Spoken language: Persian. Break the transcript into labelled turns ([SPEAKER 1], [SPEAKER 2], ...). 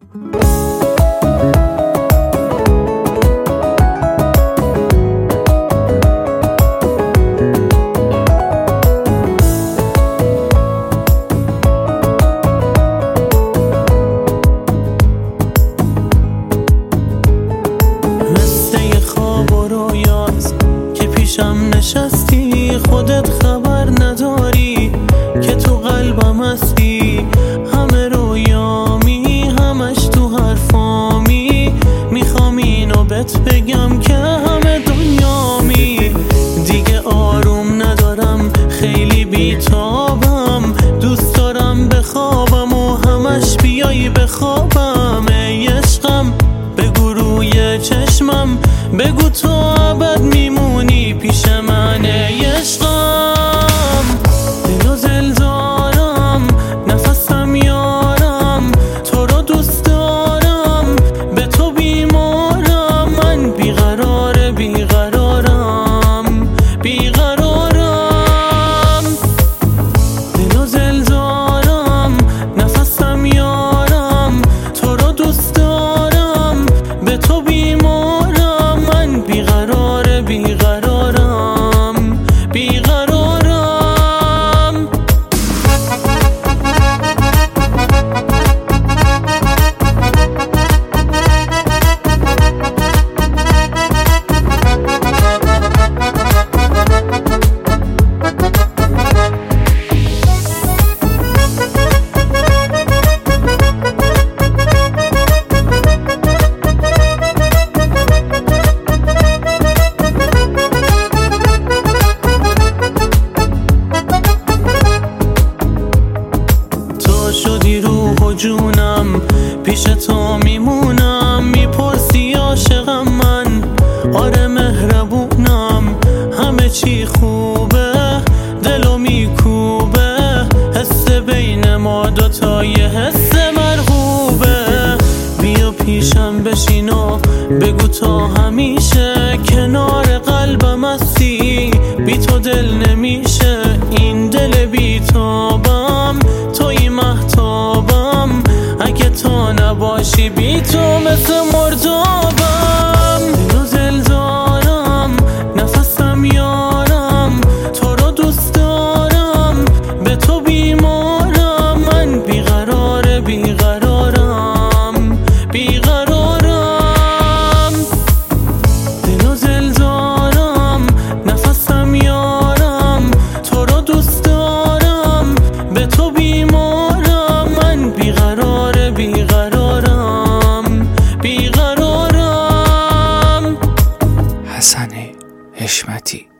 [SPEAKER 1] نشستی خودت خبر نداری که تو قلبم هستی، همه رویامی همش تو حرفامی، میخوام اینو بهت بگم که همه دنیامی. دیگه آروم ندارم خیلی بیتابم، دوست دارم بخوابم و همش بیایی بخوابم. ای عشقم بگو روی چشمم، بگو تو ابد میمونی پیش من. ای عشقم دل و دل دارم، نفسم یارم، تو رو دوست دارم، به تو بیمارم، من بیقرار بیقرارم بیقرارم. دل و دل دارم، نفسم یارم، تو رو دوست دارم، به تو بیمارم، من بیقرار بیقرارم بیقرارم. شدی روح و جونم، پیش تو میمونم، میپرسی عاشقم من، آره مهربونم، همه چی خوبه، دلو میکوبه، حس بین ما دوتا یه حس مرغوبه. بیا پیشم بشین و بگو تا همیشه کنار قلبم هستی، بی تو دل نمیشه این دل بیتابم، توی مهتابم، اگه تو نباشی بی تو مثل مردابم. دل و دل دارم، نفسم یارم، تو رو دوست دارم، به تو بیمارم، من بیقرار بیقرارم بیقرارم. دل و دل دارم، نفسم یارم، تو رو دوست دارم، به تو بیمارم، من بیقرار بیقرارم بیقرارم.
[SPEAKER 2] حسن حشمتی.